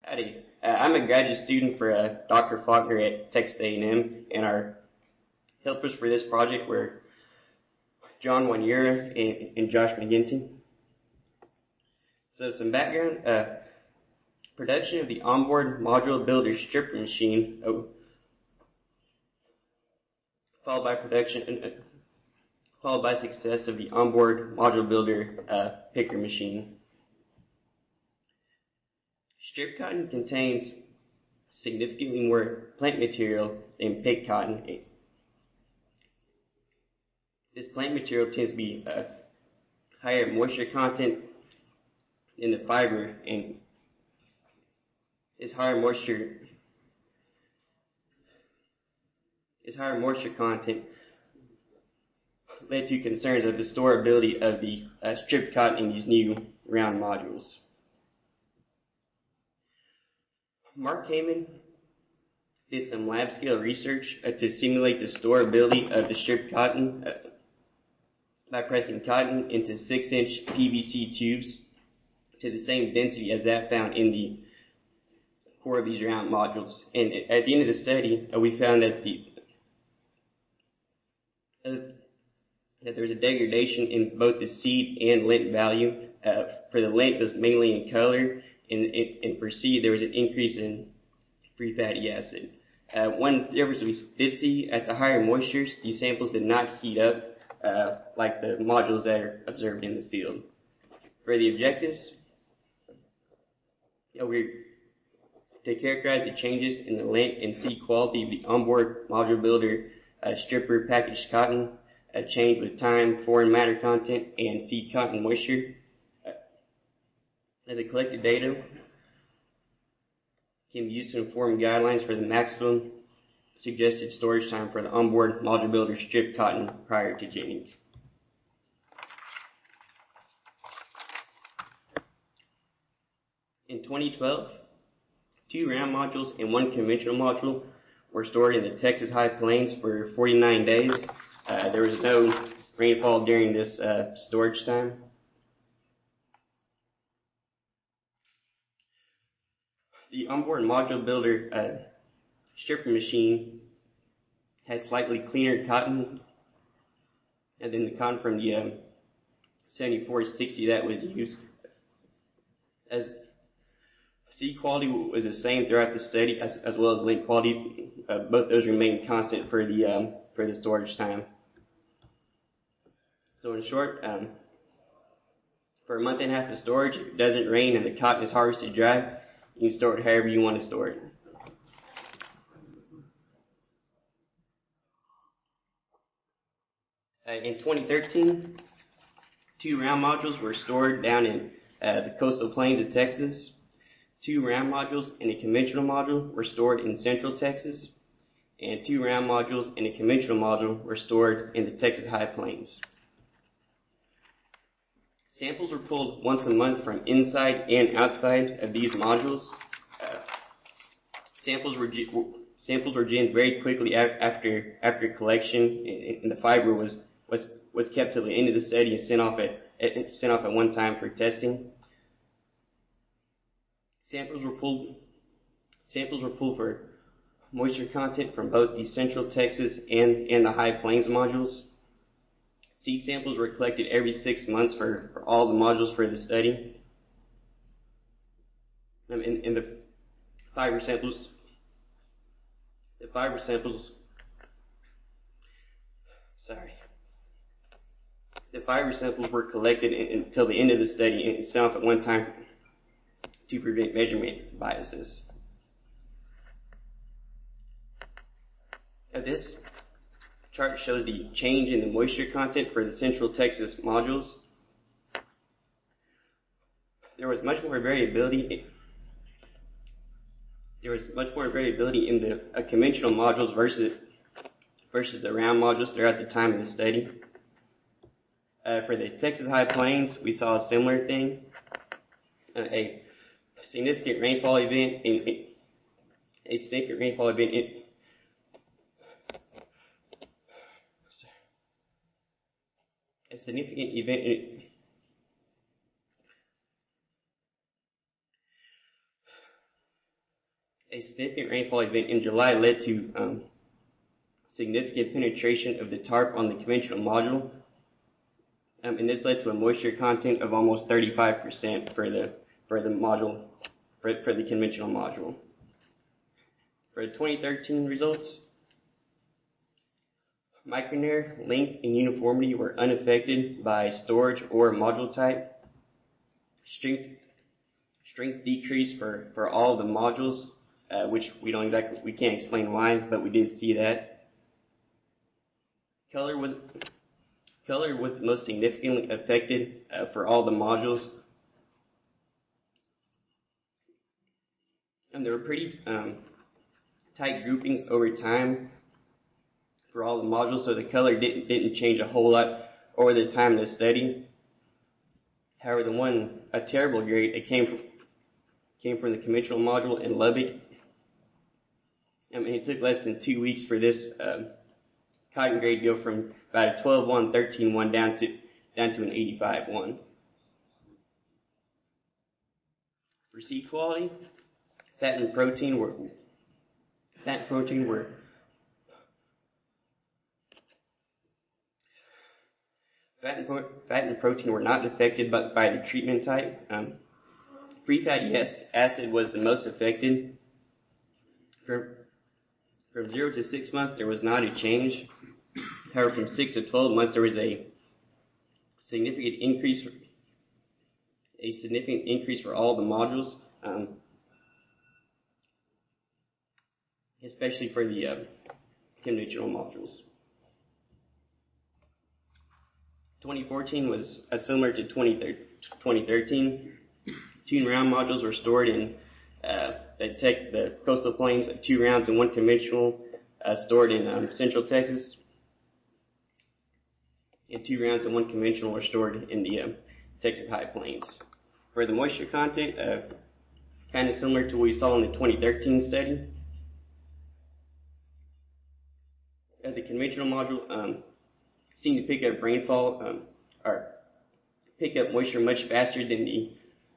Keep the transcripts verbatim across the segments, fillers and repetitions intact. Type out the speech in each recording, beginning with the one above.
Howdy. Uh, I'm a graduate student for uh, Doctor Faulkner at Texas A and M, and our helpers for this project were John Wanyura and, and Josh McGinty. So some background. Uh, production of the onboard module builder stripper machine, uh, followed by production, uh, followed by success of the onboard module builder uh, picker machine. Strip cotton contains significantly more plant material than picked cotton. This plant material tends to be uh, higher moisture content in the fiber, and its higher moisture its higher moisture content led to concerns of the storability of the uh, strip cotton in these new round modules. Mark Heyman did some lab scale research uh, to simulate the storability of the strip cotton uh, by pressing cotton into six inch P V C tubes to the same density as that found in the core of these round modules. And at the end of the study, uh, we found that the uh, that there was a degradation in both the seed and lint value. Uh, for the lint, it was mainly in color, and, and, and for seed, there was an increase in free fatty acid. Uh, one difference we did see, at the higher moistures, these samples did not heat up uh, like the modules that are observed in the field. For the objectives, you know, we're to characterize the changes in the length and seed quality of the onboard module builder uh, stripper packaged cotton, uh, change with time, foreign matter content, and seed cotton moisture. Uh, the collected data can be used to inform guidelines for the maximum suggested storage time for the onboard module builder strip cotton prior to ginning. In twenty twelve, two round modules and one conventional module were stored in the Texas High Plains for forty-nine days. Uh, there was no rainfall during this uh, storage time. The onboard module builder uh, stripper machine had slightly cleaner cotton than the cotton from the um, seventy-four sixty that was used. As seed quality was the same throughout the study, as, as well as lint quality. Uh, both those remained constant for the um, for the storage time. So in short, um, for a month and a half of storage, if it doesn't rain and the cotton is harvested dry, you can store it however you want to store it. Uh, in twenty thirteen, two round modules were stored down in uh, the coastal plains of Texas. Two round modules and a conventional module were stored in central Texas, and two round modules and a conventional module were stored in the Texas High Plains. Samples were pulled once a month from inside and outside of these modules. Uh, samples were samples were ginned very quickly after after collection, and the fiber was was was kept till the end of the study and sent off at sent off at one time for testing. Samples were pulled. Samples were pulled for moisture content from both the Central Texas and and the High Plains modules. Seed samples were collected every six months for, for all the modules for the study. And, and, and the fiber samples, the fiber samples, sorry, the fiber samples were collected in, until the end of the study and sent off at one time to prevent measurement biases. Now this chart shows the change in the moisture content for the Central Texas modules. There was much more variability. There was much more variability in the uh, conventional modules versus versus the round modules throughout the time of the study. Uh, for the Texas High Plains, we saw a similar thing. Uh, a significant rainfall event in, in a significant rainfall event in a significant event in, A significant rainfall event in July led to um, significant penetration of the tarp on the conventional module, um, and this led to a moisture content of almost thirty-five percent for the for the module for, for the conventional module. For the twenty thirteen results, micronear, length, and uniformity were unaffected by storage or module type. Strength strength decreased for for all the modules, uh, which we don't exactly we can't explain why, but we did see that. Color was color was most significantly affected uh, for all the modules, and there were pretty um, tight groupings over time for all the modules, so the color didn't didn't change a whole lot over the time of the study. However, the one a terrible grade it came from came from the conventional module in Lubbock. I mean, it took less than two weeks for this uh, cotton grade go from about a twelve one, thirteen one down to down to an eighty-five one. For seed quality, fat and protein were fat and protein were fat and, pro, fat and protein were not affected by, by the treatment type. Um, free fatty acid was the most affected. For, from zero to six months, there was not a change. However, from six to twelve months, there was a significant increase. A significant increase for all the modules, um, especially for the uh, conventional modules. twenty fourteen was uh, similar to twenty thirteen. Two round modules were stored in uh, the, tech, the coastal plains, two rounds and one conventional uh, stored in um, central Texas. And two rounds and one conventional were stored in the uh, Texas High Plains. For the moisture content, uh, kind of similar to what we saw in the twenty thirteen study. Uh, the conventional module um, seemed to pick up rainfall um, or pick up moisture much faster than the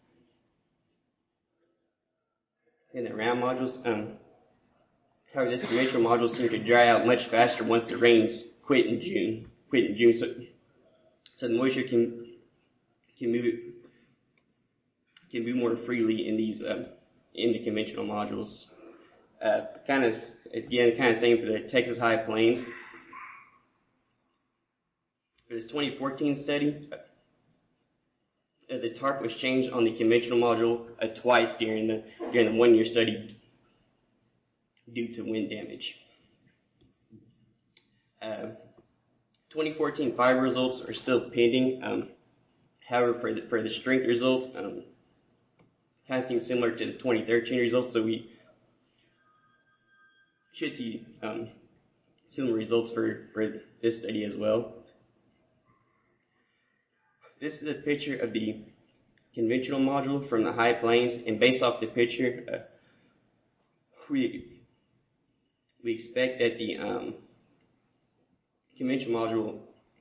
than the round modules. Um, however, this conventional module seemed to dry out much faster once the rains quit in June. Quit in June, so, so the moisture can can move can move more freely in these um, in the conventional modules. Uh, kind of again, kind of same for the Texas High Plains. For this twenty fourteen study, uh, the tarp was changed on the conventional module uh, twice during the during the one-year study due to wind damage. Uh, twenty fourteen fiber results are still pending. Um, however, for the, for the strength results, um, kind of seems similar to the twenty thirteen results, so we should see um, similar results for, for this study as well. This is a picture of the conventional module from the High Plains, and based off the picture, uh, we we expect that the um, conventional module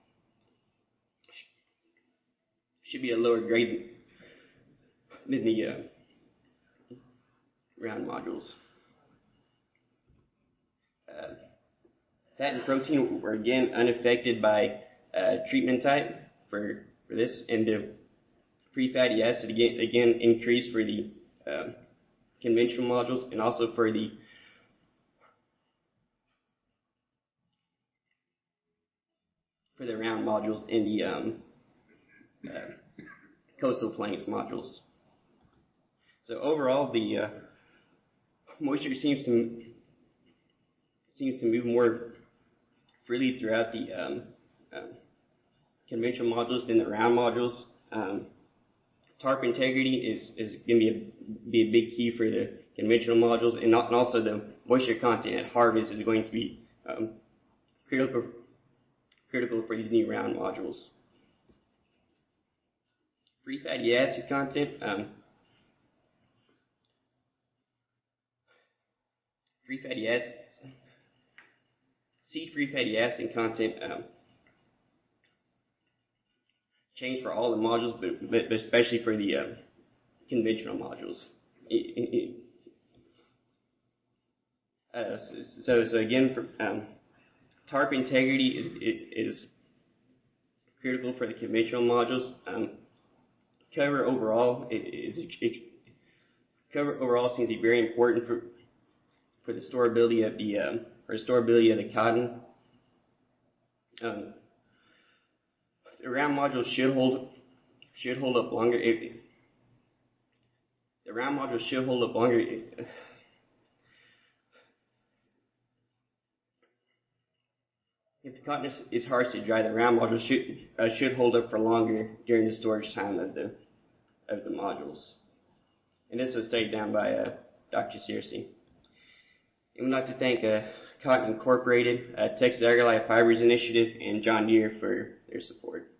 should be a lower grade than the uh, round modules. Uh, fat and protein were again unaffected by uh, treatment type for, for this, and the free fatty acid again, again increased for the uh, conventional modules and also for the for the round modules in the um, uh, coastal plains modules. So overall, the uh, moisture seems to seems to move more freely throughout the um, um, conventional modules than the round modules. Um, tarp integrity is is going to be a, be a big key for the conventional modules, and, not, and also the moisture content at harvest is going to be um, critical critical for these new round modules. Free fatty acid content. Um, free fatty acid. Seed-free fatty acid content um, changed for all the modules, but, but especially for the uh, conventional modules. It, it, Uh, so, so again, for, um, tarp integrity is, is critical for the conventional modules. Um, cover overall is, is cover overall seems to be very important for for the storability of the um, for the storability of the cotton. Um, the round module should hold should hold up longer. If, the round module should hold up longer. If, if the cotton is, is harsh to dry, the round module should uh, should hold up for longer during the storage time of the of the modules. And this was stated down by uh, Doctor Searcy. And we'd like to thank uh, Cotton Incorporated, uh, Texas AgriLife Fibers Initiative, and John Deere for their support.